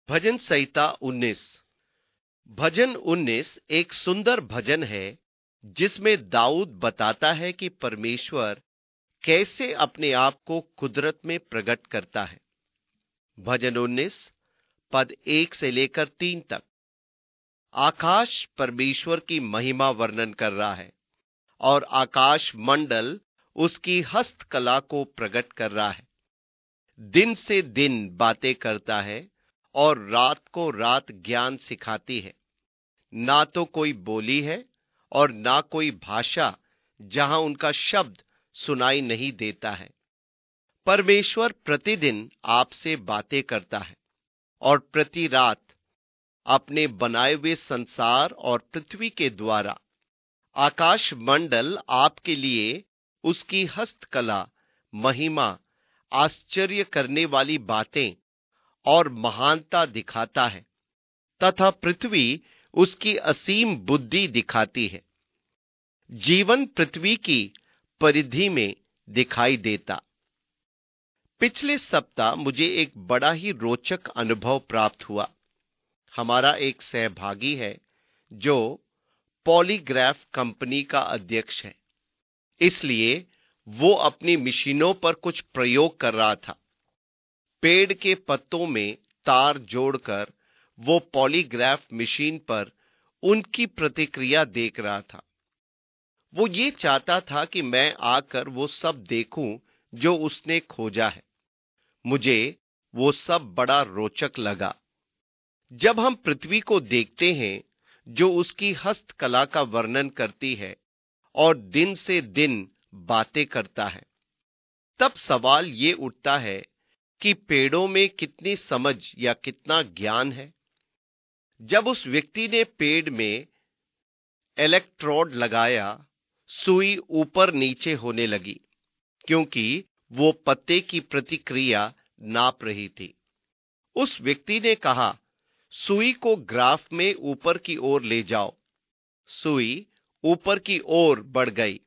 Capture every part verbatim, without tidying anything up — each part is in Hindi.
भजन संहिता उन्नीस। भजन उन्नीस एक सुंदर भजन है जिसमें दाऊद बताता है कि परमेश्वर कैसे अपने आप को कुदरत में प्रकट करता है। भजन उन्नीस पद एक से लेकर तीन तक। आकाश परमेश्वर की महिमा वर्णन कर रहा है और आकाश मंडल उसकी हस्तकला को प्रकट कर रहा है। दिन से दिन बातें करता है और रात को रात ज्ञान सिखाती है। ना तो कोई बोली है और ना कोई भाषा जहां उनका शब्द सुनाई नहीं देता है। परमेश्वर प्रतिदिन आपसे बातें करता है और प्रति रात अपने बनाए हुए संसार और पृथ्वी के द्वारा आकाश मंडल आपके लिए उसकी हस्तकला, महिमा, आश्चर्य करने वाली बातें और महानता दिखाता है तथा पृथ्वी उसकी असीम बुद्धि दिखाती है। जीवन पृथ्वी की परिधि में दिखाई देता। पिछले सप्ताह मुझे एक बड़ा ही रोचक अनुभव प्राप्त हुआ। हमारा एक सहभागी है जो पॉलीग्राफ कंपनी का अध्यक्ष है, इसलिए वो अपनी मशीनों पर कुछ प्रयोग कर रहा था। पेड़ के पत्तों में तार जोड़कर वो पॉलीग्राफ मशीन पर उनकी प्रतिक्रिया देख रहा था। वो ये चाहता था कि मैं आकर वो सब देखूं जो उसने खोजा है। मुझे वो सब बड़ा रोचक लगा। जब हम पृथ्वी को देखते हैं जो उसकी हस्तकला का वर्णन करती है और दिन से दिन बातें करता है, तब सवाल ये उठता है कि पेड़ों में कितनी समझ या कितना ज्ञान है। जब उस व्यक्ति ने पेड़ में इलेक्ट्रोड लगाया, सुई ऊपर नीचे होने लगी क्योंकि वो पत्ते की प्रतिक्रिया नाप रही थी। उस व्यक्ति ने कहा, सुई को ग्राफ में ऊपर की ओर ले जाओ। सुई ऊपर की ओर बढ़ गई।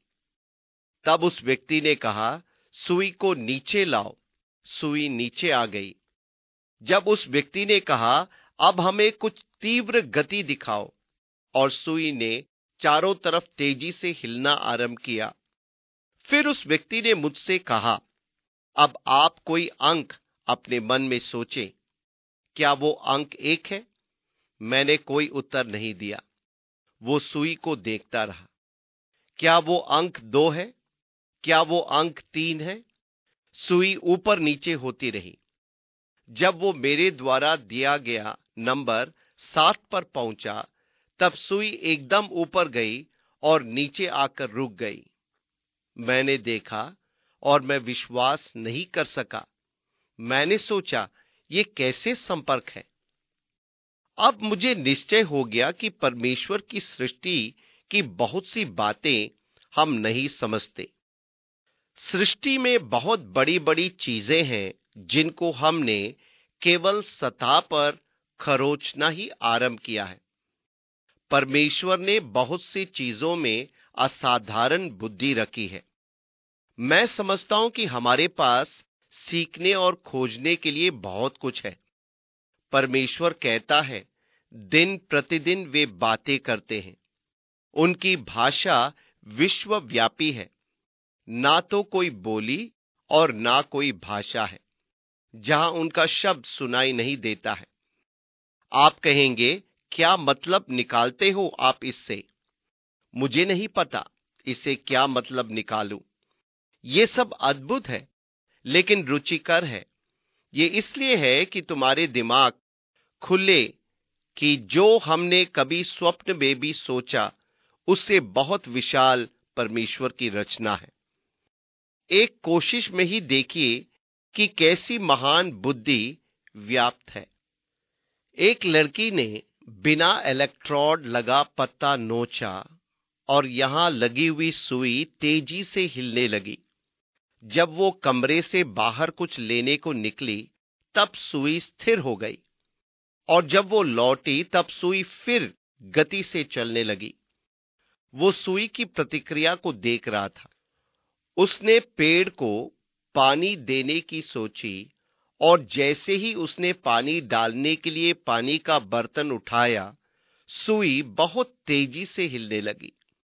तब उस व्यक्ति ने कहा, सुई को नीचे लाओ। सुई नीचे आ गई। जब उस व्यक्ति ने कहा, अब हमें कुछ तीव्र गति दिखाओ, और सुई ने चारों तरफ तेजी से हिलना आरंभ किया। फिर उस व्यक्ति ने मुझसे कहा, अब आप कोई अंक अपने मन में सोचें। क्या वो अंक एक है? मैंने कोई उत्तर नहीं दिया। वो सुई को देखता रहा। क्या वो अंक दो है? क्या वो अंक तीन है? सुई ऊपर नीचे होती रही। जब वो मेरे द्वारा दिया गया नंबर सात पर पहुंचा, तब सुई एकदम ऊपर गई और नीचे आकर रुक गई। मैंने देखा और मैं विश्वास नहीं कर सका। मैंने सोचा, ये कैसे संपर्क है? अब मुझे निश्चय हो गया कि परमेश्वर की सृष्टि की बहुत सी बातें हम नहीं समझते। सृष्टि में बहुत बड़ी बड़ी चीजें हैं जिनको हमने केवल सतह पर खरोचना ही आरंभ किया है। परमेश्वर ने बहुत सी चीजों में असाधारण बुद्धि रखी है। मैं समझता हूं कि हमारे पास सीखने और खोजने के लिए बहुत कुछ है। परमेश्वर कहता है, दिन प्रतिदिन वे बातें करते हैं। उनकी भाषा विश्वव्यापी है। ना तो कोई बोली और ना कोई भाषा है जहां उनका शब्द सुनाई नहीं देता है। आप कहेंगे, क्या मतलब निकालते हो आप इससे? मुझे नहीं पता इससे क्या मतलब निकालूं। ये सब अद्भुत है, लेकिन रुचिकर है। ये इसलिए है कि तुम्हारे दिमाग खुले कि जो हमने कभी स्वप्न में भी सोचा उससे बहुत विशाल परमेश्वर की रचना है। एक कोशिश में ही देखिए कि कैसी महान बुद्धि व्याप्त है। एक लड़की ने बिना इलेक्ट्रोड लगा पत्ता नोचा और यहां लगी हुई सुई तेजी से हिलने लगी। जब वो कमरे से बाहर कुछ लेने को निकली, तब सुई स्थिर हो गई, और जब वो लौटी तब सुई फिर गति से चलने लगी। वो सुई की प्रतिक्रिया को देख रहा था। उसने पेड़ को पानी देने की सोची और जैसे ही उसने पानी डालने के लिए पानी का बर्तन उठाया, सुई बहुत तेजी से हिलने लगी।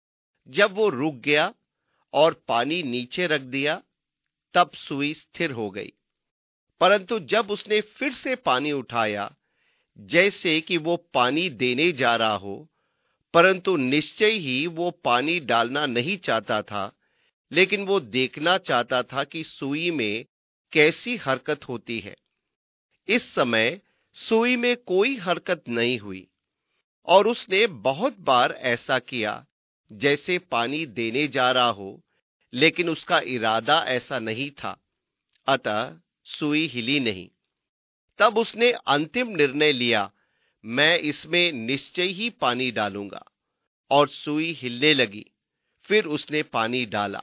जब वो रुक गया और पानी नीचे रख दिया, तब सुई स्थिर हो गई। परंतु जब उसने फिर से पानी उठाया, जैसे कि वो पानी देने जा रहा हो, परंतु निश्चय ही वो पानी डालना नहीं चाहता था, लेकिन वो देखना चाहता था कि सुई में कैसी हरकत होती है। इस समय सुई में कोई हरकत नहीं हुई और उसने बहुत बार ऐसा किया जैसे पानी देने जा रहा हो, लेकिन उसका इरादा ऐसा नहीं था, अतः सुई हिली नहीं। तब उसने अंतिम निर्णय लिया, मैं इसमें निश्चय ही पानी डालूंगा, और सुई हिलने लगी। फिर उसने पानी डाला।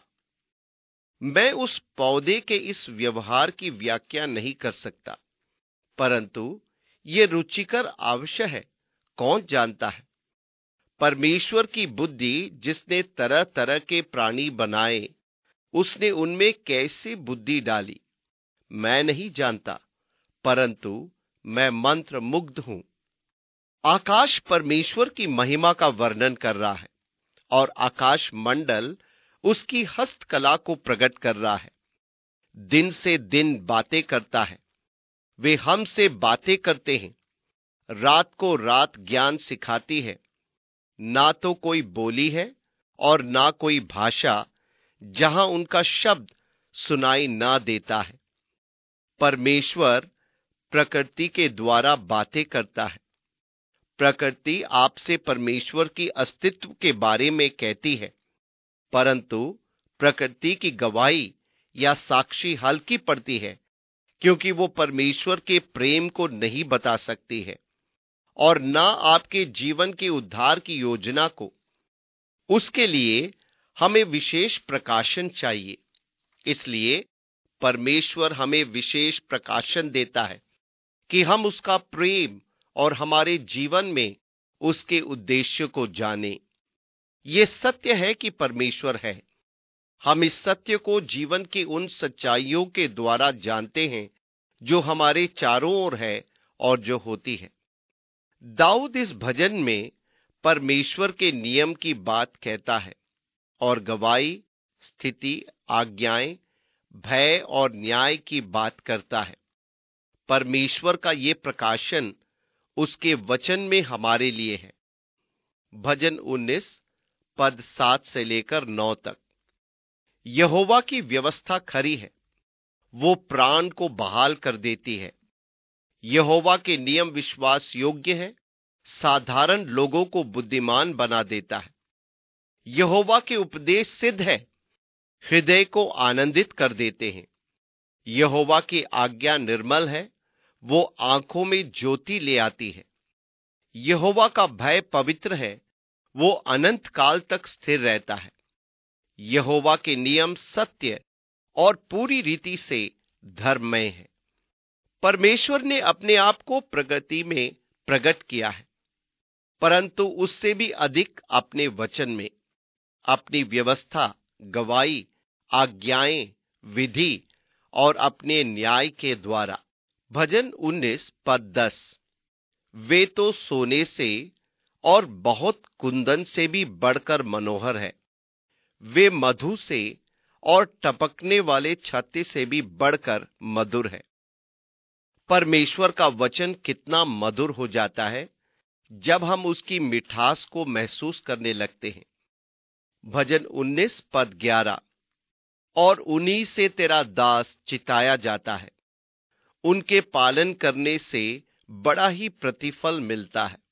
मैं उस पौधे के इस व्यवहार की व्याख्या नहीं कर सकता, परंतु ये रुचिकर अवश्य है। कौन जानता है, परमेश्वर की बुद्धि जिसने तरह तरह के प्राणी बनाए, उसने उनमें कैसे बुद्धि डाली, मैं नहीं जानता, परंतु मैं मंत्र मुग्ध हूं। आकाश परमेश्वर की महिमा का वर्णन कर रहा है और आकाश मंडल उसकी हस्तकला को प्रकट कर रहा है। दिन से दिन बातें करता है। वे हमसे बातें करते हैं। रात को रात ज्ञान सिखाती है। ना तो कोई बोली है और ना कोई भाषा जहां उनका शब्द सुनाई ना देता है। परमेश्वर प्रकृति के द्वारा बातें करता है। प्रकृति आपसे परमेश्वर की अस्तित्व के बारे में कहती है, परंतु प्रकृति की गवाही या साक्षी हल्की पड़ती है, क्योंकि वो परमेश्वर के प्रेम को नहीं बता सकती है और ना आपके जीवन के उद्धार की योजना को। उसके लिए हमें विशेष प्रकाशन चाहिए। इसलिए परमेश्वर हमें विशेष प्रकाशन देता है कि हम उसका प्रेम और हमारे जीवन में उसके उद्देश्य को जानें। यह सत्य है कि परमेश्वर है। हम इस सत्य को जीवन की उन सच्चाइयों के द्वारा जानते हैं जो हमारे चारों ओर है और जो होती है। दाऊद इस भजन में परमेश्वर के नियम की बात कहता है और गवाही, स्थिति, आज्ञाएं, भय और न्याय की बात करता है। परमेश्वर का ये प्रकाशन उसके वचन में हमारे लिए है। भजन उन्नीस पद सात से लेकर नौ तक। यहोवा की व्यवस्था खरी है, वो प्राण को बहाल कर देती है। यहोवा के नियम विश्वास योग्य है, साधारण लोगों को बुद्धिमान बना देता है। यहोवा के उपदेश सिद्ध है, हृदय को आनंदित कर देते हैं। यहोवा की आज्ञा निर्मल है, वो आंखों में ज्योति ले आती है। यहोवा का भय पवित्र है, वो अनंत काल तक स्थिर रहता है। यहोवा के नियम सत्य और पूरी रीति से धर्ममय है। परमेश्वर ने अपने आप को प्रकृति में प्रकट किया है, परंतु उससे भी अधिक अपने वचन में, अपनी व्यवस्था, गवाही, आज्ञाएं, विधि और अपने न्याय के द्वारा। भजन उन्नीस पद दस। वे तो सोने से और बहुत कुंदन से भी बढ़कर मनोहर है। वे मधु से और टपकने वाले छत्ते से भी बढ़कर मधुर है। परमेश्वर का वचन कितना मधुर हो जाता है जब हम उसकी मिठास को महसूस करने लगते हैं। भजन उन्नीस पद ग्यारह। और उन्हीं से तेरा दास चिताया जाता है, उनके पालन करने से बड़ा ही प्रतिफल मिलता है।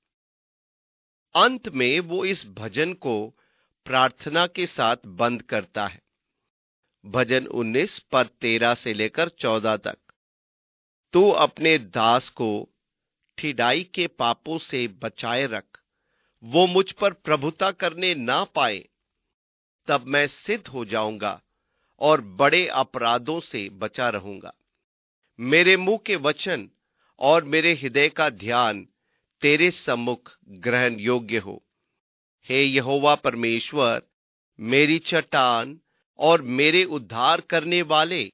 अंत में वो इस भजन को प्रार्थना के साथ बंद करता है। भजन उन्नीस पद तेरह से लेकर चौदह तक। तू अपने दास को ठिडाई के पापों से बचाए रख, वो मुझ पर प्रभुता करने ना पाए। तब मैं सिद्ध हो जाऊंगा और बड़े अपराधों से बचा रहूंगा। मेरे मुंह के वचन और मेरे हृदय का ध्यान तेरे सम्मुख ग्रहण योग्य हो। हे यहोवा परमेश्वर, मेरी चट्टान और मेरे उद्धार करने वाले,